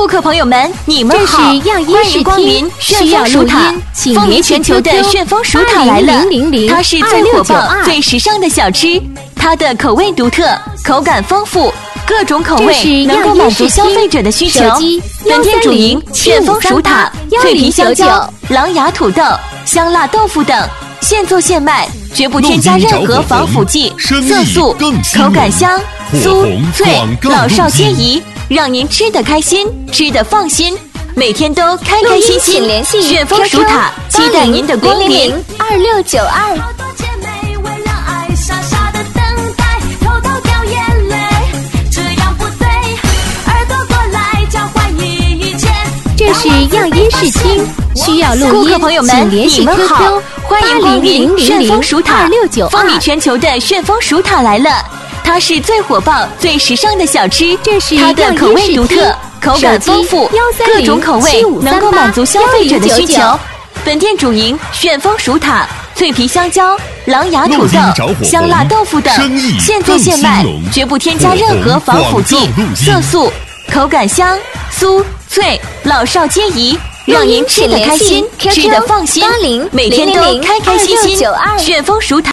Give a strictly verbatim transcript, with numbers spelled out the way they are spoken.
顾客朋友们，你们好！ 这是样音视听， 旋风薯塔，风靡全球的旋风薯塔来了。它是最火爆、最时尚的小吃，它的口味独特，口感丰富，各种口味能够满足消费者的需求。本店主营旋风薯塔、脆皮香蕉、狼牙土豆、香辣豆腐等，现做现卖，绝不添加任何防腐剂、色素，口感香、酥脆，老少皆宜。让您吃得开心，吃得放心，每天都开开心心。 请联系旋风薯塔，期待您的光临。 二六九二。这是样音视听，需要录音， 顾客朋友们，你们好，欢迎光临旋风薯塔，风靡全球的旋风薯塔来了。它是最火爆、最时尚的小吃， 这是它的口味独特，口感丰富，各种口味能够满足消费者的需求。本店主营旋风薯塔、脆皮香蕉、狼牙土豆、香辣豆腐等，现做现卖，绝不添加任何防腐剂、色素，口感香、酥脆，老少皆宜。让您吃得开心，吃得放心，每天都开开心心。旋风薯塔。